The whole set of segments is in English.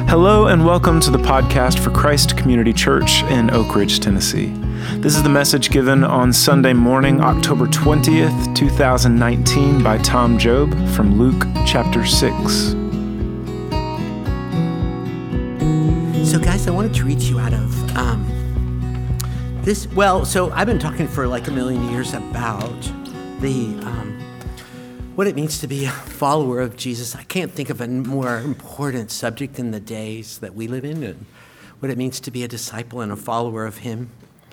Hello and welcome to the podcast for Christ Community Church in Oak Ridge, Tennessee. This is the message given on Sunday morning, October 20th, 2019 by Tom Job from Luke chapter 6. So guys, I wanted to read you out of this. Well, so I've been talking for like a million years about the what it means to be a follower of Jesus. I can't think of a more important subject in the days that we live in, and what it means to be a disciple and a follower of him.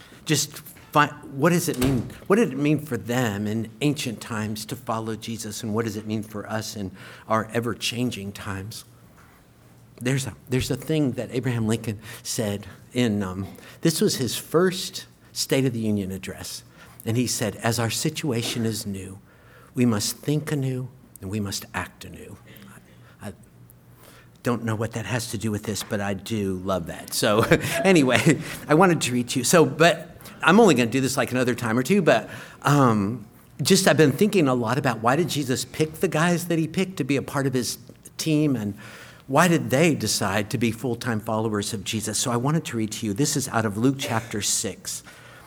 What does it mean? What did it mean for them in ancient times to follow Jesus, and what does it mean for us in our ever-changing times? There's a thing that Abraham Lincoln said in, this was his first State of the Union address. And he said, as our situation is new, we must think anew and we must act anew. I don't know what that has to do with this, but I do love that. So anyway, I wanted to read to you. But I'm only going to do this like another time or two, but I've been thinking a lot about why did Jesus pick the guys that he picked to be a part of his team, and why did they decide to be full-time followers of Jesus? So I wanted to read to you. This is out of Luke chapter 6.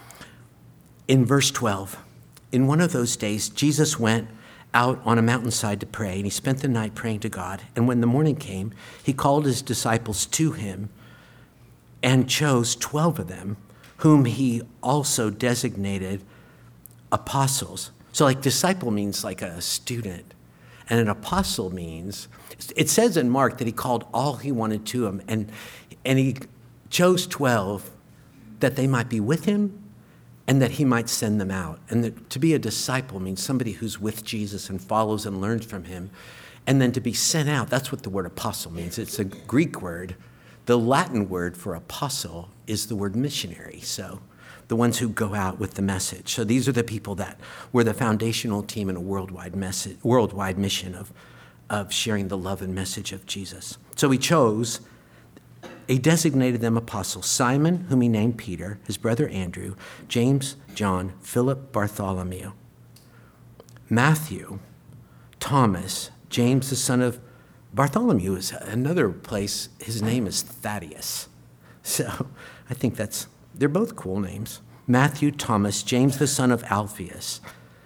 In verse 12, in one of those days, Jesus went out on a mountainside to pray, and he spent the night praying to God. And when the morning came, he called his disciples to him and chose 12 of them, whom he also designated apostles. So like disciple means like a student, and an apostle means, it says in Mark that he called all he wanted to him, and he chose 12 that they might be with him and that he might send them out. And that to be a disciple means somebody who's with Jesus and follows and learns from him. And then to be sent out, that's what the word apostle means. It's a Greek word. The Latin word for apostle is the word missionary. So the ones who go out with the message. So these are the people that were the foundational team in a worldwide mission of sharing the love and message of Jesus. So he designated them apostles: Simon, whom he named Peter, his brother Andrew, James, John, Philip, Bartholomew, Matthew, Thomas, James the son of Bartholomew is another place. His name is Thaddeus. So I think they're both cool names. Matthew, Thomas, James the son of Alphaeus,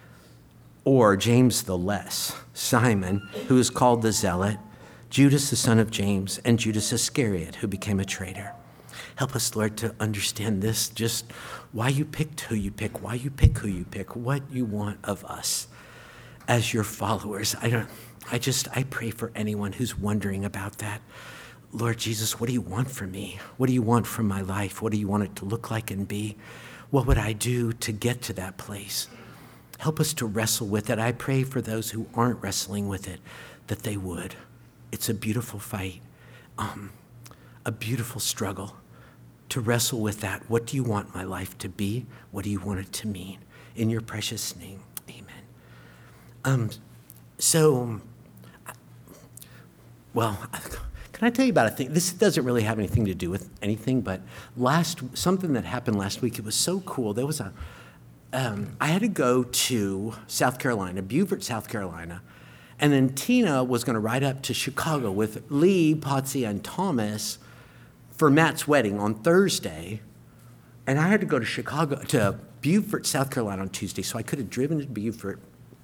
or James the Less, Simon, who is called the Zealot, Judas the son of James, and Judas Iscariot, who became a traitor. Help us, Lord, to understand this, just why you picked who you pick, why you pick who you pick, what you want of us as your followers. I pray for anyone who's wondering about that. Lord Jesus, what do you want from me? What do you want from my life? What do you want it to look like and be? What would I do to get to that place? Help us to wrestle with it. I pray for those who aren't wrestling with it, that they would. It's a beautiful fight, a beautiful struggle to wrestle with that. What do you want my life to be? What do you want it to mean? In your precious name, amen. Can I tell you about a thing? This doesn't really have anything to do with anything, but something that happened last week, it was so cool. There was I had to go to South Carolina, Beaufort, South Carolina, and then Tina was going to ride up to Chicago with Lee, Potsy, and Thomas for Matt's wedding on Thursday. And I had to go to Beaufort, South Carolina on Tuesday, so I could have driven to Beaufort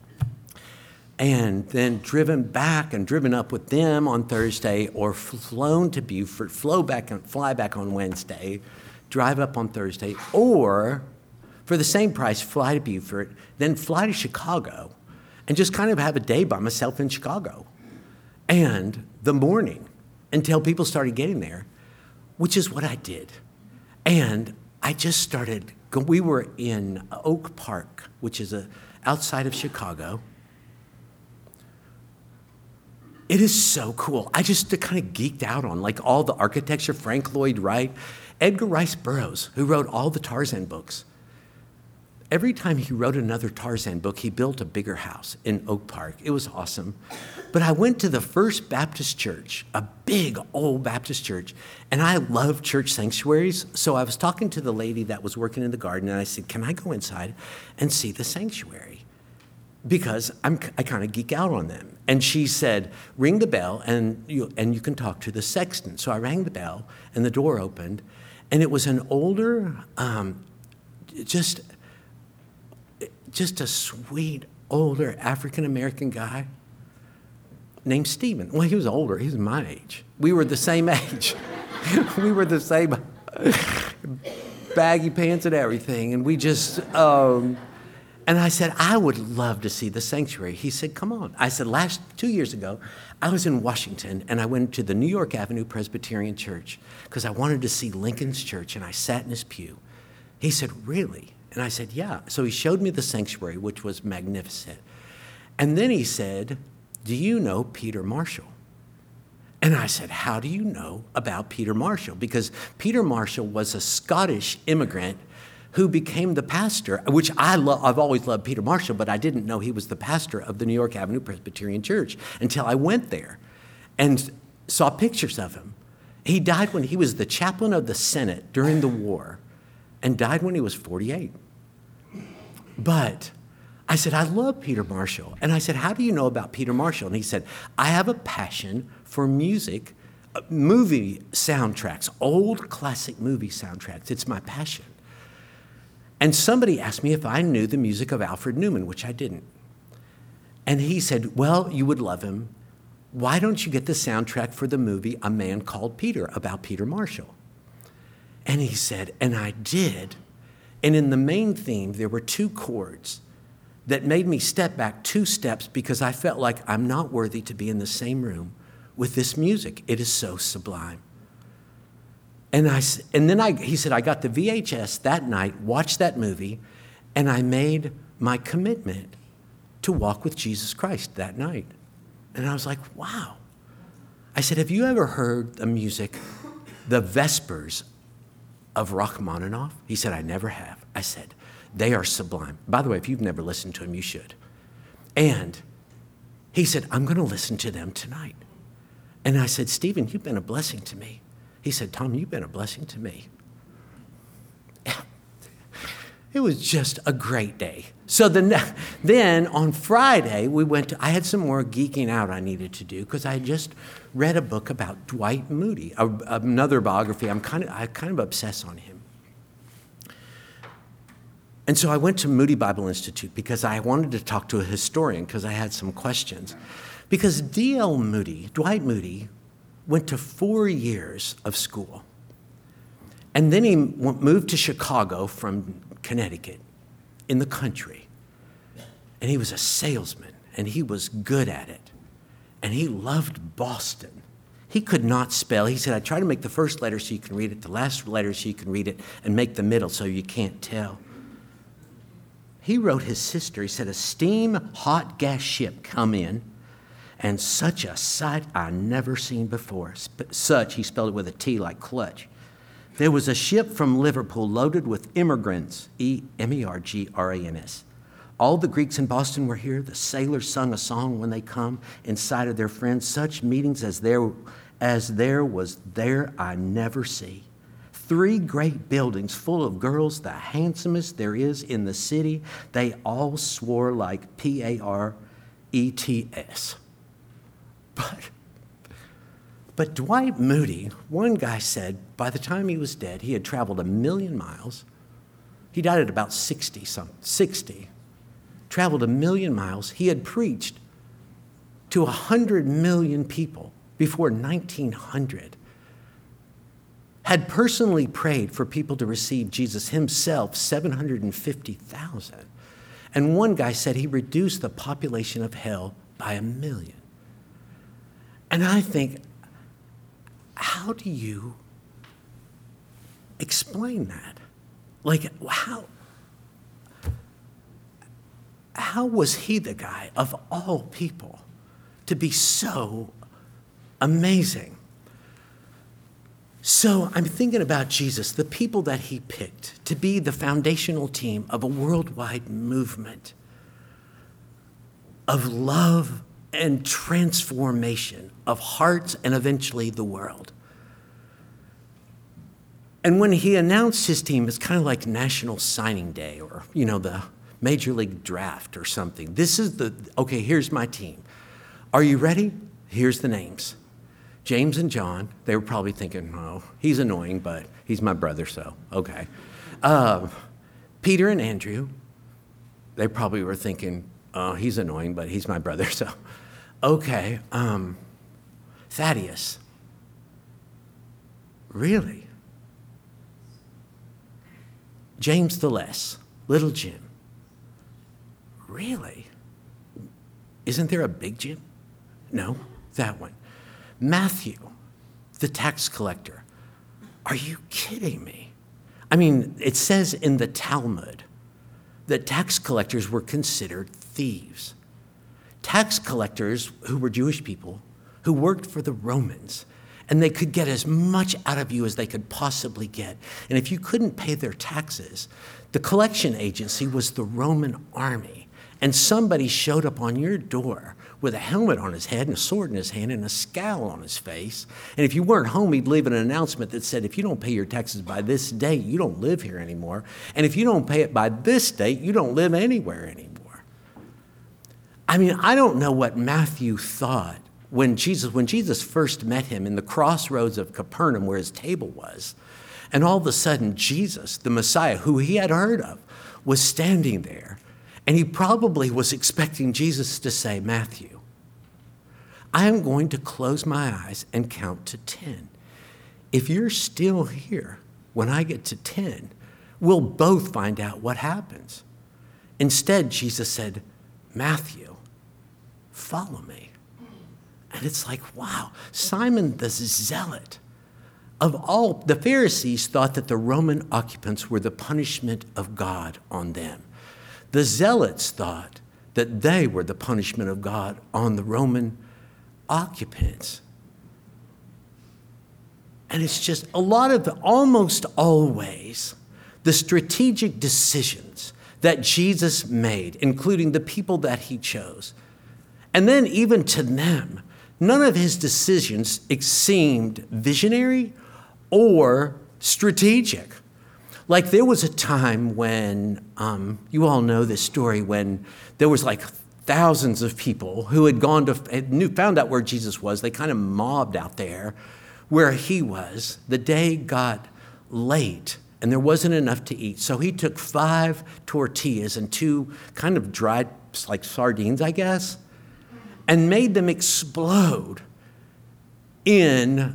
and then driven back and driven up with them on Thursday, or flown to Beaufort, fly back on Wednesday, drive up on Thursday, or for the same price, fly to Beaufort, then fly to Chicago, and just kind of have a day by myself in Chicago. And the morning, until people started getting there, which is what I did. And I just started, we were in Oak Park, which is outside of Chicago. It is so cool. I just kind of geeked out on like all the architecture, Frank Lloyd Wright, Edgar Rice Burroughs, who wrote all the Tarzan books. Every time he wrote another Tarzan book, he built a bigger house in Oak Park. It was awesome. But I went to the First Baptist Church, a big old Baptist church, and I love church sanctuaries. So I was talking to the lady that was working in the garden, and I said, can I go inside and see the sanctuary? Because I kind of geek out on them. And she said, ring the bell and you can talk to the sexton. So I rang the bell and the door opened, and it was an older, just a sweet, older African-American guy named Stephen. Well, he was older. He was my age. We were the same age. We were the same baggy pants and everything. And we just, and I said, I would love to see the sanctuary. He said, come on. I said, 2 years ago, I was in Washington, and I went to the New York Avenue Presbyterian Church because I wanted to see Lincoln's church, and I sat in his pew. He said, really? And I said, yeah. So he showed me the sanctuary, which was magnificent. And then he said, do you know Peter Marshall? And I said, how do you know about Peter Marshall? Because Peter Marshall was a Scottish immigrant who became the pastor, which I've always loved Peter Marshall, but I didn't know he was the pastor of the New York Avenue Presbyterian Church until I went there and saw pictures of him. He died when he was the chaplain of the Senate during the war and died when he was 48. But I said, I love Peter Marshall. And I said, how do you know about Peter Marshall? And he said, I have a passion for music, movie soundtracks, old classic movie soundtracks. It's my passion. And somebody asked me if I knew the music of Alfred Newman, which I didn't. And he said, well, you would love him. Why don't you get the soundtrack for the movie A Man Called Peter, about Peter Marshall? And he said, and I did. And in the main theme, there were 2 chords that made me step back 2 steps because I felt like I'm not worthy to be in the same room with this music. It is so sublime. And then he said, I got the VHS that night, watched that movie, and I made my commitment to walk with Jesus Christ that night. And I was like, wow. I said, have you ever heard the music, the Vespers of Rachmaninoff? He said, I never have. I said, they are sublime. By the way, if you've never listened to him, you should. And he said, I'm going to listen to them tonight. And I said, Stephen, you've been a blessing to me. He said, Tom, you've been a blessing to me. It was just a great day. So then on Friday, I had some more geeking out I needed to do because I had just read a book about Dwight Moody, another biography. I kind of obsess on him. And so I went to Moody Bible Institute because I wanted to talk to a historian because I had some questions. Because Dwight Moody, went to 4 years of school. And then he moved to Chicago from Connecticut in the country. And he was a salesman, and he was good at it. And he loved Boston. He could not spell. He said, I try to make the first letter so you can read it, the last letter so you can read it, and make the middle so you can't tell. He wrote his sister, he said, a steam hot gas ship come in, and such a sight I never seen before. Such, he spelled it with a T like clutch. There was a ship from Liverpool loaded with immigrants, E-M-E-R-G-R-A-N-S. All the Greeks in Boston were here. The sailors sung a song when they come in sight of their friends. Such meetings as there was there I never see. 3 great buildings full of girls, the handsomest there is in the city. They all swore like P-A-R-E-T-S. But Dwight Moody, one guy said, by the time he was dead, he had traveled 1 million miles. He died at about 60, traveled 1 million miles. He had preached to 100 million people before 1900. Had personally prayed for people to receive Jesus himself, 750,000. And one guy said he reduced the population of hell by 1 million. And I think, how do you explain that? Like, how was he the guy of all people to be so amazing? So I'm thinking about Jesus, the people that he picked to be the foundational team of a worldwide movement of love and transformation of hearts and eventually the world. And when he announced his team, it's kind of like National Signing Day or, the Major League Draft or something. This is okay, here's my team. Are you ready? Here's the names. James and John. They were probably thinking, oh, he's annoying, but he's my brother, so okay. Peter and Andrew. They probably were thinking, oh, he's annoying, but he's my brother, so okay. Thaddeus. Really? James the Less, Little Jim. Really? Isn't there a big Jim? No, that one. Matthew, the tax collector. Are you kidding me? I mean, it says in the Talmud that tax collectors were considered thieves. Tax collectors who were Jewish people who worked for the Romans, and they could get as much out of you as they could possibly get. And if you couldn't pay their taxes, the collection agency was the Roman army. And somebody showed up on your door with a helmet on his head and a sword in his hand and a scowl on his face. And if you weren't home, he'd leave an announcement that said, if you don't pay your taxes by this date, you don't live here anymore. And if you don't pay it by this date, you don't live anywhere anymore. I mean, I don't know what Matthew thought when Jesus first met him in the crossroads of Capernaum where his table was. And all of a sudden, Jesus, the Messiah, who he had heard of, was standing there. And he probably was expecting Jesus to say, Matthew, I am going to close my eyes and count to 10. If you're still here when I get to 10, we'll both find out what happens. Instead, Jesus said, Matthew, follow me. And it's like, wow, Simon the Zealot. Of all, the Pharisees thought that the Roman occupants were the punishment of God on them. The Zealots thought that they were the punishment of God on the Roman occupants. And it's just almost always, the strategic decisions that Jesus made, including the people that he chose. And then even to them, none of his decisions seemed visionary or strategic. Like there was a time when, you all know this story, when there was like thousands of people who had found out where Jesus was. They kind of mobbed out there where he was. The day got late and there wasn't enough to eat. So he took 5 tortillas and 2 kind of dried, like sardines, I guess, and made them explode into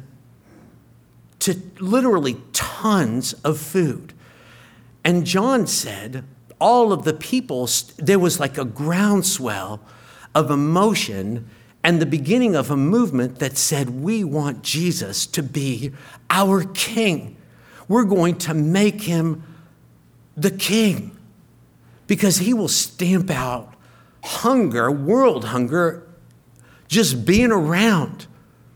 literally tons of food. And John said, all of the people, there was like a groundswell of emotion and the beginning of a movement that said, we want Jesus to be our king. We're going to make him the king because he will stamp out hunger, world hunger, just being around.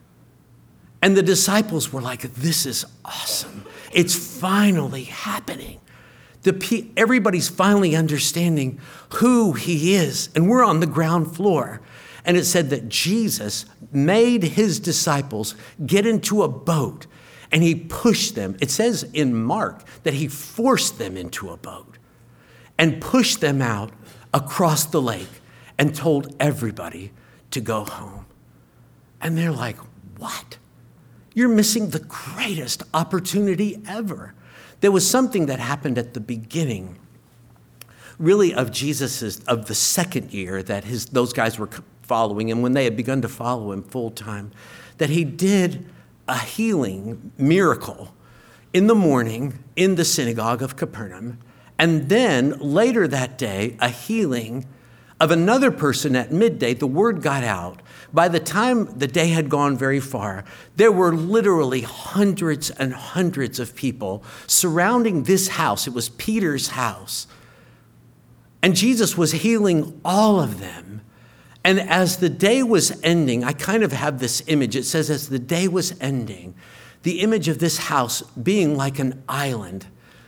And the disciples were like, this is awesome. It's finally happening. Everybody's finally understanding who he is. And we're on the ground floor. And it said that Jesus made his disciples get into a boat and he pushed them. It says in Mark that he forced them into a boat and pushed them out across the lake and told everybody to go home. And they're like, what? You're missing the greatest opportunity ever. There was something that happened at the beginning, really, of of the second year that those guys were following him, when they had begun to follow him full time, that he did a healing miracle in the morning in the synagogue of Capernaum, and then later that day, a healing of another person at midday. The word got out. By the time the day had gone very far, there were literally hundreds and hundreds of people surrounding this house. It was Peter's house. And Jesus was healing all of them. And as the day was ending, I kind of have this image. It says, as the day was ending, the image of this house being like an island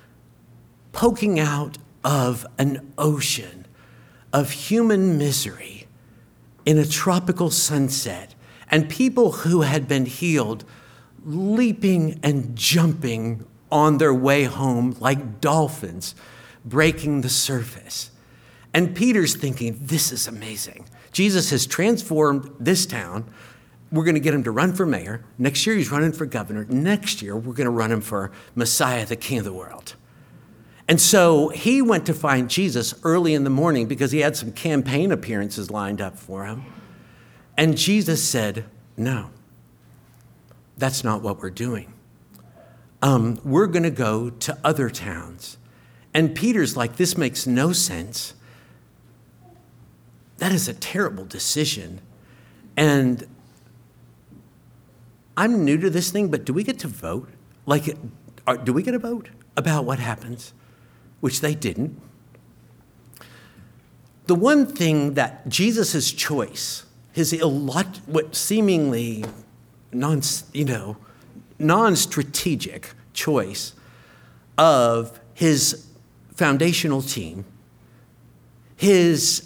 poking out of an ocean of human misery in a tropical sunset, and people who had been healed leaping and jumping on their way home like dolphins breaking the surface. And Peter's thinking, this is amazing. Jesus has transformed this town. We're going to get him to run for mayor. Next year, he's running for governor. Next year, we're going to run him for Messiah, the King of the world. And so he went to find Jesus early in the morning because he had some campaign appearances lined up for him. And Jesus said, no, that's not what we're doing. We're going to go to other towns. And Peter's like, this makes no sense. That is a terrible decision. And I'm new to this thing, but do we get to vote? Do we get a vote about what happens? Which they didn't. The one thing that Jesus' choice, his what seemingly non-strategic choice of his foundational team, his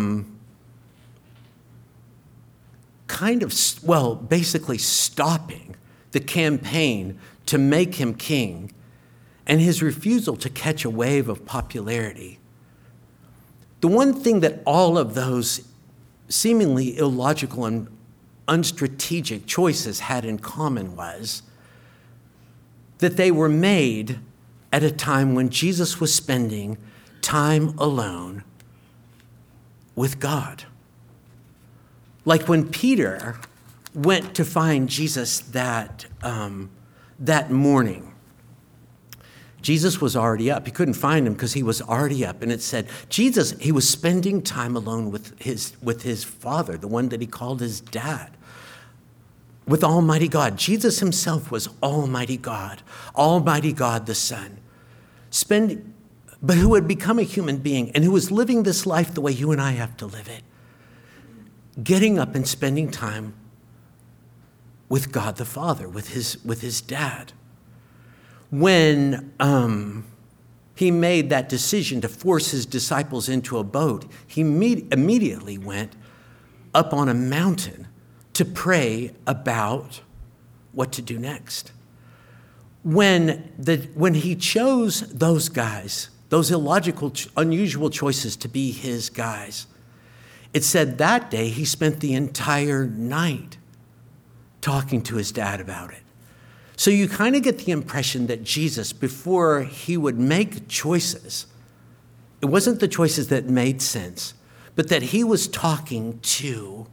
basically stopping the campaign to make him king, and his refusal to catch a wave of popularity. The one thing that all of those seemingly illogical and unstrategic choices had in common was that they were made at a time when Jesus was spending time alone with God. Like when Peter went to find Jesus that morning, Jesus was already up. He couldn't find him because he was already up. And it said, Jesus, he was spending time alone with his Father, the one that he called his dad, with Almighty God. Jesus himself was Almighty God the Son, but who had become a human being and who was living this life the way you and I have to live it, getting up and spending time with God the Father, with his dad. When he made that decision to force his disciples into a boat, he immediately went up on a mountain to pray about what to do next. When he chose those guys, those illogical, unusual choices to be his guys, it said that day he spent the entire night talking to his dad about it. So you kind of get the impression that Jesus, before he would make choices, it wasn't the choices that made sense, but that he was talking to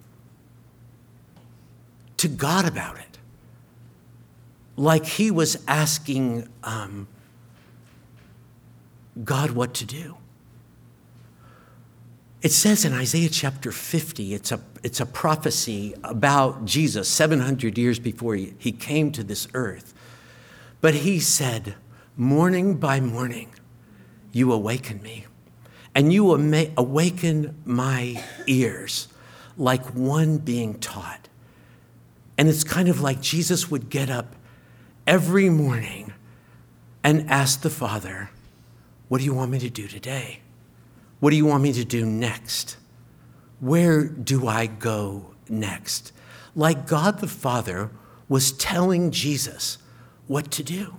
God about it. Like he was asking God what to do. It says in Isaiah chapter 50, it's a prophecy about Jesus 700 years before he came to this earth. But he said, morning by morning, you awaken me, and you awaken my ears like one being taught. And it's kind of like Jesus would get up every morning and ask the Father, what do you want me to do today? What do you want me to do next? Where do I go next? Like God the Father was telling Jesus what to do.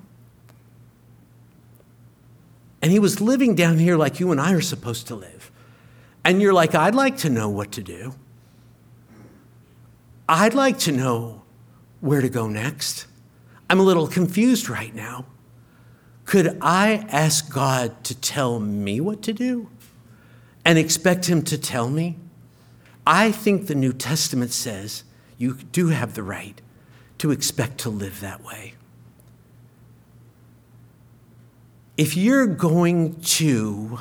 And he was living down here like you and I are supposed to live. And you're like, I'd like to know what to do. I'd like to know where to go next. I'm a little confused right now. Could I ask God to tell me what to do and expect him to tell me? I think the New Testament says you do have the right to expect to live that way. If you're going to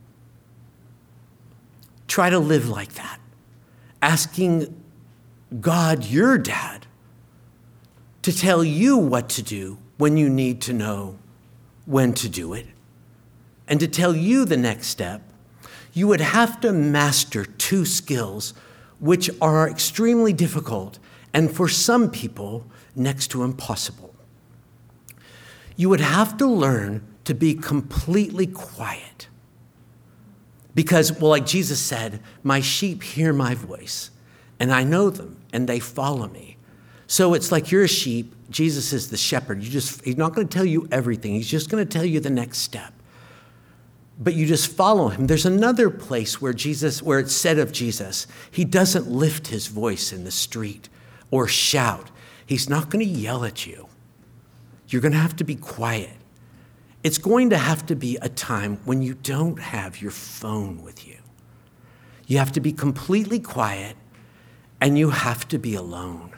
try to live like that, asking God, your dad, to tell you what to do when you need to know when to do it, and to tell you the next step, you would have to master two skills which are extremely difficult and for some people next to impossible. You would have to learn to be completely quiet. Because, well, like Jesus said, my sheep hear my voice, and I know them, and they follow me. So it's like you're a sheep, Jesus is the shepherd. He's not going to tell you everything. He's just going to tell you the next step. but you just follow him. There's another place where it's said of Jesus, he doesn't lift his voice in the street or shout. He's not going to yell at you. You're going to have to be quiet. It's going to have to be a time when you don't have your phone with you. You have to be completely quiet, and you have to be alone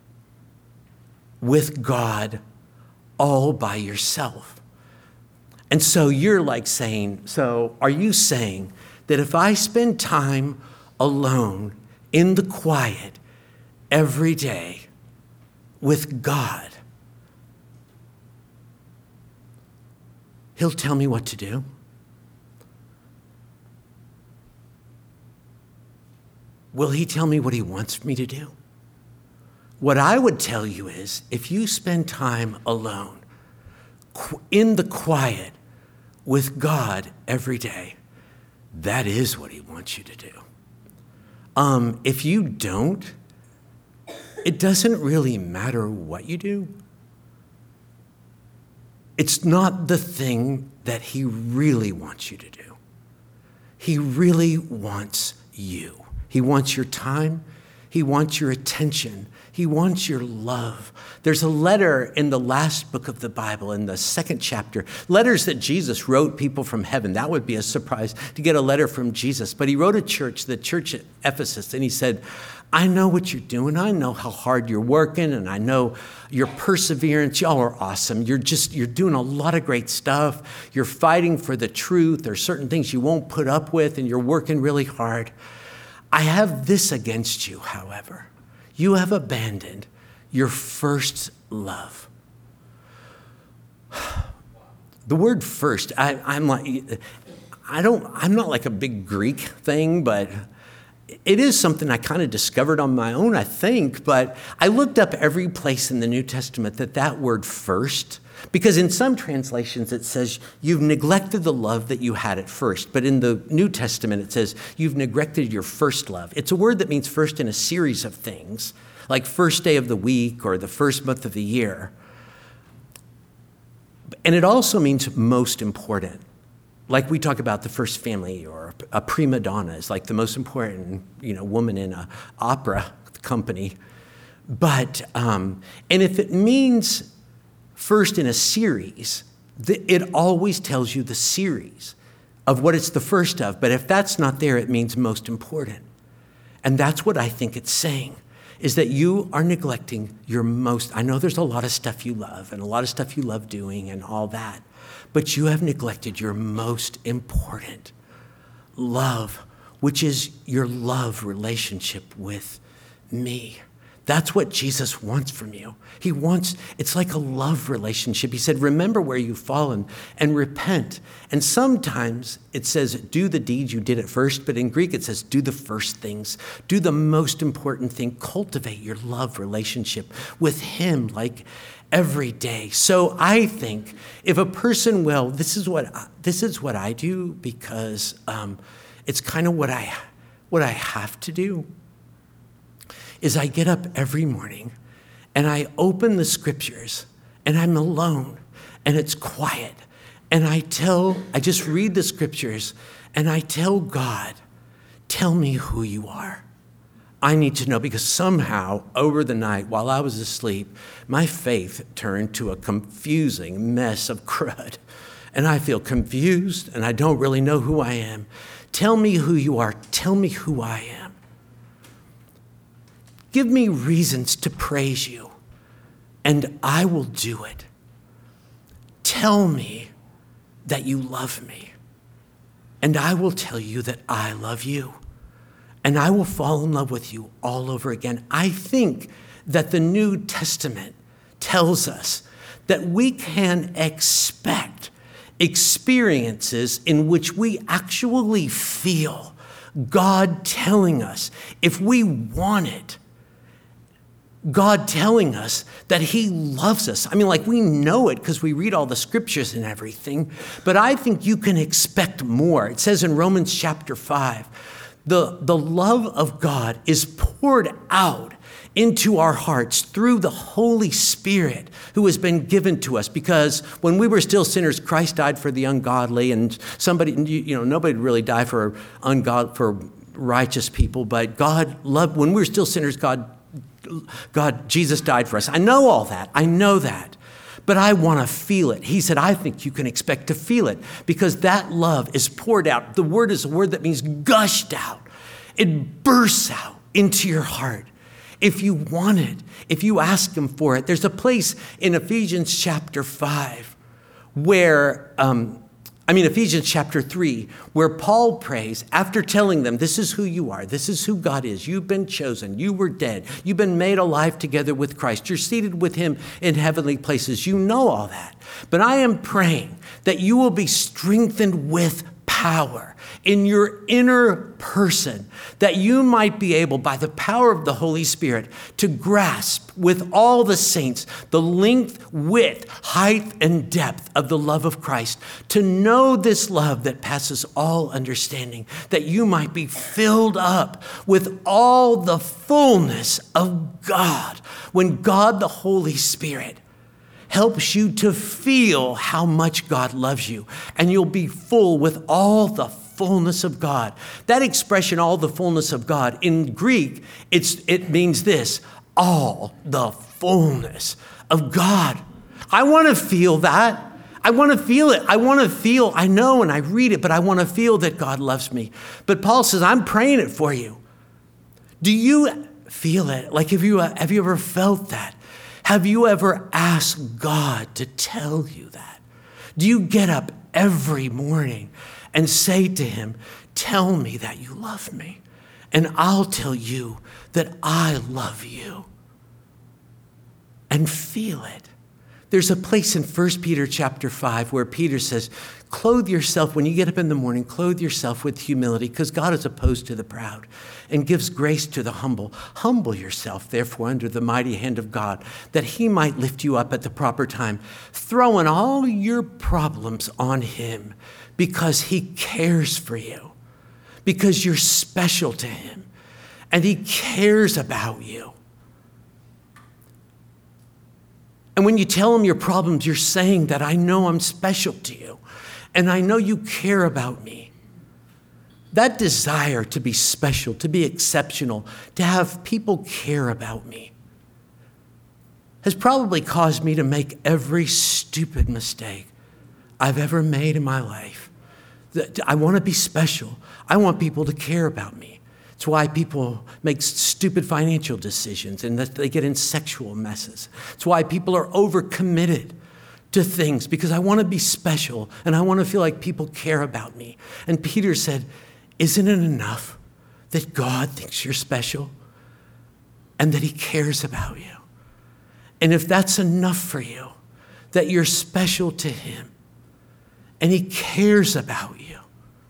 with God all by yourself. And so you're like saying, so are you saying that if I spend time alone in the quiet every day with God, he'll tell me what to do? Will he tell me what he wants me to do? What I would tell you is, if you spend time alone in the quiet with God every day, that is what he wants you to do. If you don't, it doesn't really matter what you do. It's not the thing that he really wants you to do. He really wants you. He wants your time. He wants your attention. He wants your love. There's a letter in the last book of the Bible, in the 2nd chapter, letters that Jesus wrote people from heaven. That would be a surprise to get a letter from Jesus. But he wrote the church at Ephesus, and he said, I know what you're doing. I know how hard you're working, and I know your perseverance. Y'all are awesome. You're doing a lot of great stuff. You're fighting for the truth. There's certain things you won't put up with, and you're working really hard. I have this against you, however. You have abandoned your first love. The word first, I'm not like a big Greek thing, but it is something I kind of discovered on my own, I think. But I looked up every place in the New Testament that word first, because in some translations it says you've neglected the love that you had at first. But in the New Testament it says you've neglected your first love. It's a word that means first in a series of things, like first day of the week or the first month of the year. And it also means most important. Like we talk about the first family, or a prima donna is like the most important, woman in an opera company. But, and if it means first in a series, it always tells you the series of what it's the first of. But if that's not there, it means most important. And that's what I think it's saying, is that you are neglecting your most. I know there's a lot of stuff you love and a lot of stuff you love doing and all that, but you have neglected your most important love, which is your love relationship with me. That's what Jesus wants from you. It's like a love relationship. He said, remember where you've fallen and repent. And sometimes it says, do the deeds you did at first, but in Greek it says, do the first things. Do the most important thing. Cultivate your love relationship with him like every day. So I think if a person will, this is what I do, because it's kind of what I have to do. Is I get up every morning and I open the scriptures and I'm alone and it's quiet. And I just read the scriptures and I tell God, tell me who you are. I need to know, because somehow over the night while I was asleep, my faith turned to a confusing mess of crud. And I feel confused and I don't really know who I am. Tell me who you are. Tell me who I am. Give me reasons to praise you, and I will do it. Tell me that you love me, and I will tell you that I love you, and I will fall in love with you all over again. I think that the New Testament tells us that we can expect experiences in which we actually feel God telling us, if we want it, God telling us that he loves us. I mean, like, we know it because we read all the scriptures and everything, but I think you can expect more. It says in Romans chapter 5, the love of God is poured out into our hearts through the Holy Spirit who has been given to us. Because when we were still sinners, Christ died for the ungodly, and nobody really died for righteous people, but God loved, when we were still sinners, Jesus died for us. I know all that. I know that. But I want to feel it. He said, I think you can expect to feel it because that love is poured out. The word is a word that means gushed out. It bursts out into your heart. If you want it, if you ask him for it. There's a place in Ephesians chapter 5 where, Ephesians chapter 3, where Paul prays after telling them, this is who you are. This is who God is. You've been chosen. You were dead. You've been made alive together with Christ. You're seated with him in heavenly places. You know all that. But I am praying that you will be strengthened with power in your inner person, that you might be able, by the power of the Holy Spirit, to grasp with all the saints the length, width, height, and depth of the love of Christ, to know this love that passes all understanding, that you might be filled up with all the fullness of God. When God, the Holy Spirit, helps you to feel how much God loves you, and you'll be full with all the fullness of God. That expression, all the fullness of God, in Greek, it means this: all the fullness of God. I want to feel that. I want to feel it. I know and I read it, but I want to feel that God loves me. But Paul says, I'm praying it for you. Do you feel it? Like, have you ever felt that? Have you ever asked God to tell you that? Do you get up every morning and say to him, tell me that you love me, and I'll tell you that I love you? And feel it. There's a place in 1 Peter chapter 5 where Peter says, clothe yourself, when you get up in the morning, clothe yourself with humility, because God is opposed to the proud and gives grace to the humble. Humble yourself, therefore, under the mighty hand of God, that he might lift you up at the proper time, throwing all your problems on him, because he cares for you, because you're special to him, and he cares about you. And when you tell him your problems, you're saying that I know I'm special to you, and I know you care about me. That desire to be special, to be exceptional, to have people care about me, has probably caused me to make every stupid mistake I've ever made in my life. I want to be special. I want people to care about me. It's why people make stupid financial decisions and that they get in sexual messes. It's why people are overcommitted to things, because I want to be special and I want to feel like people care about me. And Peter said, isn't it enough that God thinks you're special and that he cares about you? And if that's enough for you, that you're special to him and he cares about you,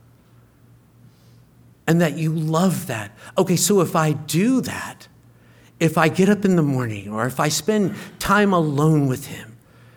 and that you love that. Okay, so if I do that, if I get up in the morning or if I spend time alone with him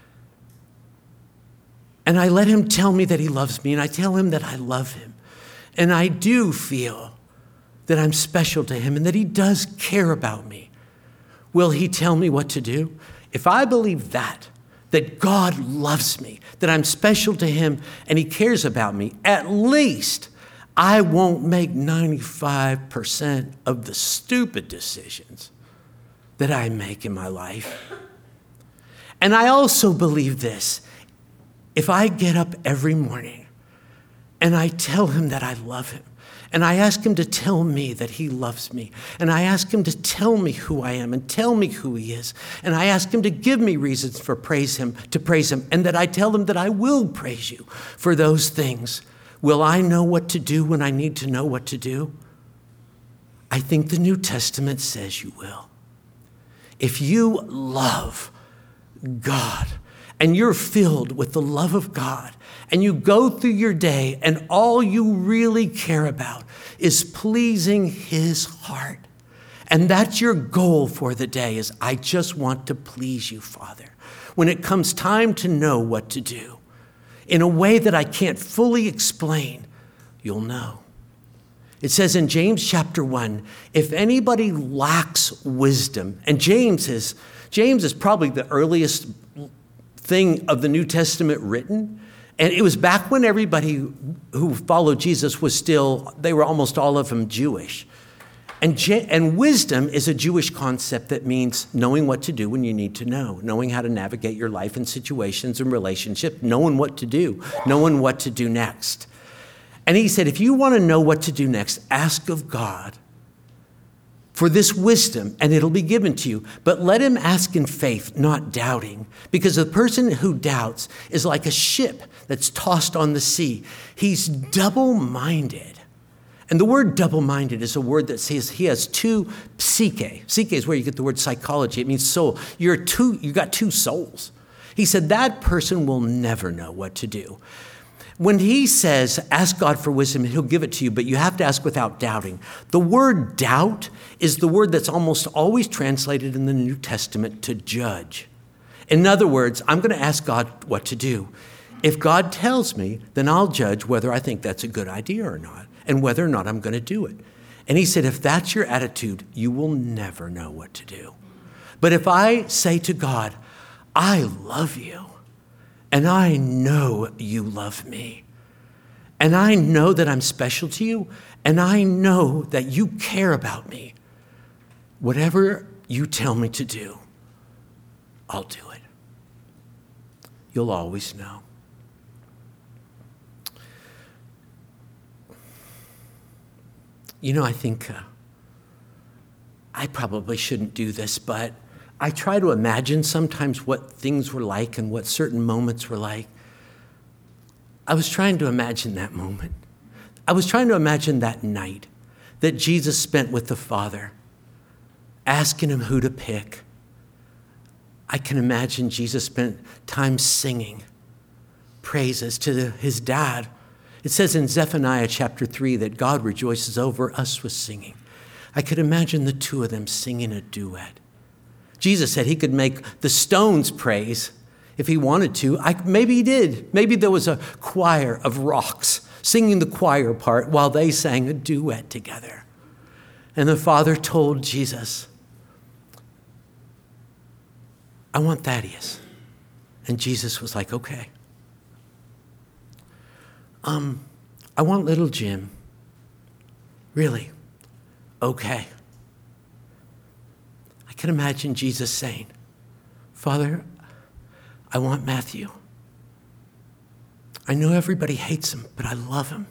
and I let him tell me that he loves me and I tell him that I love him and I do feel that I'm special to him and that he does care about me, will he tell me what to do? If I believe that God loves me, that I'm special to him and he cares about me, at least I won't make 95% of the stupid decisions that I make in my life. And I also believe this: if I get up every morning and I tell him that I love him, and I ask him to tell me that he loves me, and I ask him to tell me who I am and tell me who he is, and I ask him to give me reasons to praise him, and that I tell him that I will praise you for those things, will I know what to do when I need to know what to do? I think the New Testament says you will. If you love God and you're filled with the love of God and you go through your day and all you really care about is pleasing his heart, and that's your goal for the day, is I just want to please you, Father. When it comes time to know what to do, in a way that I can't fully explain, you'll know. It says in James chapter 1, if anybody lacks wisdom, and James is probably the earliest thing of the New Testament written. And it was back when everybody who followed Jesus they were almost all of them Jewish. And wisdom is a Jewish concept that means knowing what to do when you need to know, knowing how to navigate your life and situations and relationships, knowing what to do, knowing what to do next. And he said, if you want to know what to do next, ask of God for this wisdom, and it'll be given to you. But let him ask in faith, not doubting. Because the person who doubts is like a ship that's tossed on the sea. He's double-minded. And the word double-minded is a word that says he has two psyche. Psyche is where you get the word psychology. It means soul. You got two souls. He said that person will never know what to do. When he says, ask God for wisdom, he'll give it to you, but you have to ask without doubting. The word doubt is the word that's almost always translated in the New Testament to judge. In other words, I'm going to ask God what to do. If God tells me, then I'll judge whether I think that's a good idea or not, and whether or not I'm going to do it. And he said, if that's your attitude, you will never know what to do. But if I say to God, I love you, and I know you love me. And I know that I'm special to you. And I know that you care about me. Whatever you tell me to do, I'll do it. You'll always know. I think I probably shouldn't do this, but I try to imagine sometimes what things were like and what certain moments were like. I was trying to imagine that moment. I was trying to imagine that night that Jesus spent with the Father, asking him who to pick. I can imagine Jesus spent time singing praises to his dad. It says in Zephaniah chapter 3 that God rejoices over us with singing. I could imagine the two of them singing a duet. Jesus said he could make the stones praise if he wanted to. Maybe he did. Maybe there was a choir of rocks singing the choir part while they sang a duet together. And the Father told Jesus, I want Thaddeus. And Jesus was like, okay. I want little Jim. Really? Okay. I can imagine Jesus saying, Father, I want Matthew. I know everybody hates him, but I love him.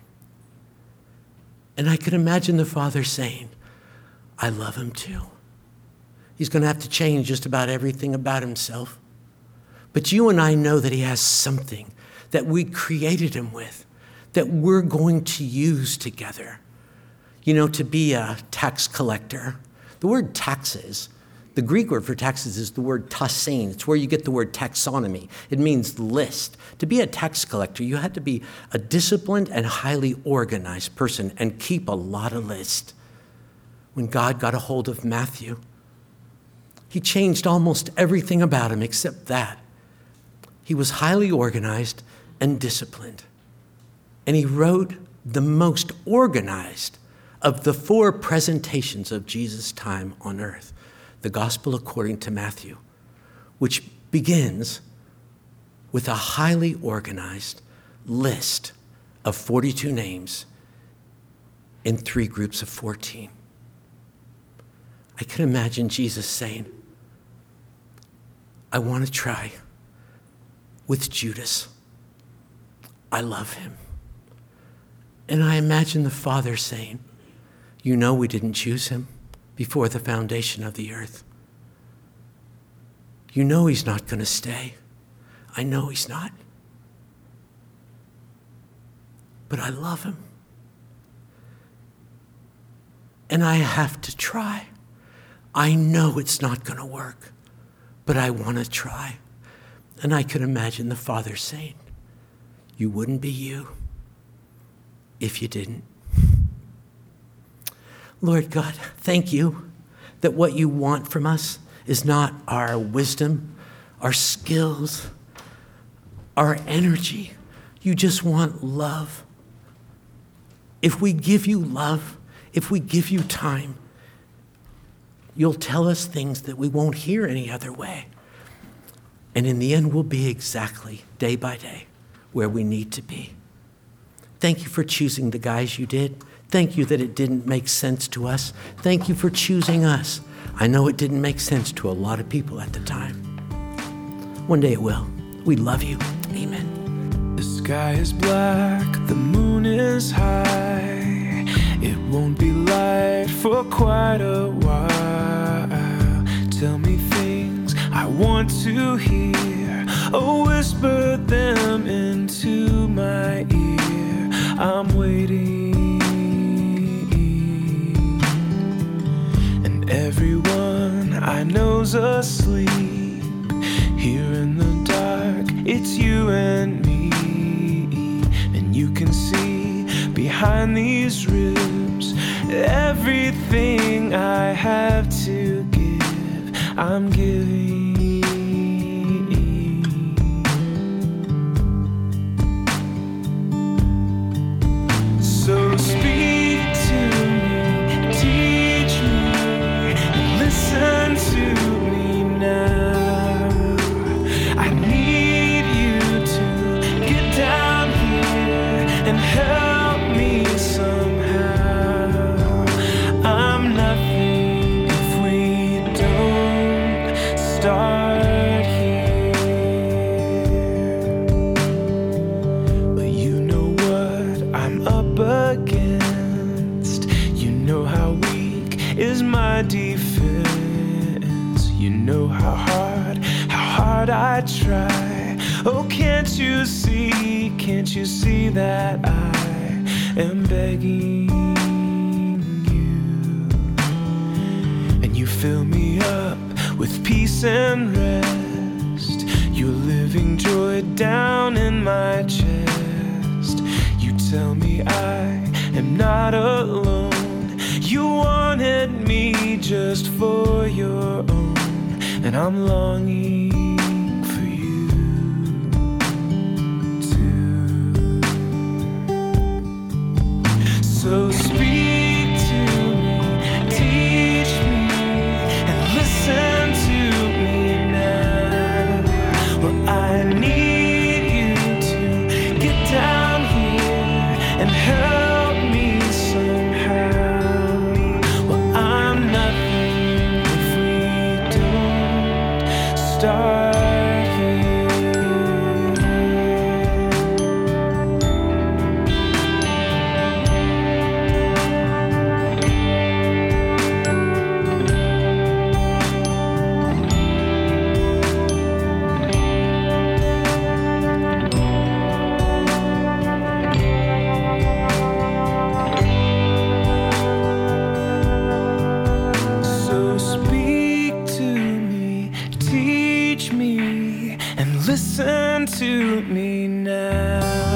And I can imagine the Father saying, I love him too. He's going to have to change just about everything about himself. But you and I know that he has something that we created him with, that we're going to use together. To be a tax collector. The word taxes, the Greek word for taxes is the word tasein. It's where you get the word taxonomy. It means list. To be a tax collector, you had to be a disciplined and highly organized person and keep a lot of lists. When God got a hold of Matthew, he changed almost everything about him except that. He was highly organized and disciplined. And he wrote the most organized of the 4 presentations of Jesus' time on earth, the Gospel according to Matthew, which begins with a highly organized list of 42 names in 3 groups of 14. I can imagine Jesus saying, I want to try with Judas. I love him. And I imagine the Father saying, we didn't choose him before the foundation of the earth. He's not going to stay. I know he's not. But I love him. And I have to try. I know it's not going to work, but I want to try. And I could imagine the Father saying, you wouldn't be you if you didn't. Lord God, thank you that what you want from us is not our wisdom, our skills, our energy. You just want love. if we give you love, if we give you time, you'll tell us things that we won't hear any other way. And in the end, we'll be exactly, day by day, where we need to be. Thank you for choosing the guys you did. Thank you that it didn't make sense to us. Thank you for choosing us. I know it didn't make sense to a lot of people at the time. One day it will. We love you. Amen. The sky is black, the moon is high. It won't be light for quite a while. Tell me things I want to hear. Oh, whisper them into my ear. I'm waiting. And everyone I know's asleep. Here in the dark, it's you and me. And you can see behind these ribs everything I have to give, I'm giving. So speak to me, teach me, listen to me now. I need you to get down here and help me somehow. I'm nothing if we don't start here. But you know what I'm up against. You know how weak is my defense. You know how hard I try. Oh, can't you see that I am begging you? And you fill me up with peace and rest. You're living joy down in my chest. You tell me I am not alone. You wanted me just for your own. And I'm longing for you too. So speak to me, teach me, and listen to me now. Well, I need you to get down here and help me somehow. Well, I'm nothing if we don't start here. So speak to me, teach me, and listen to me now.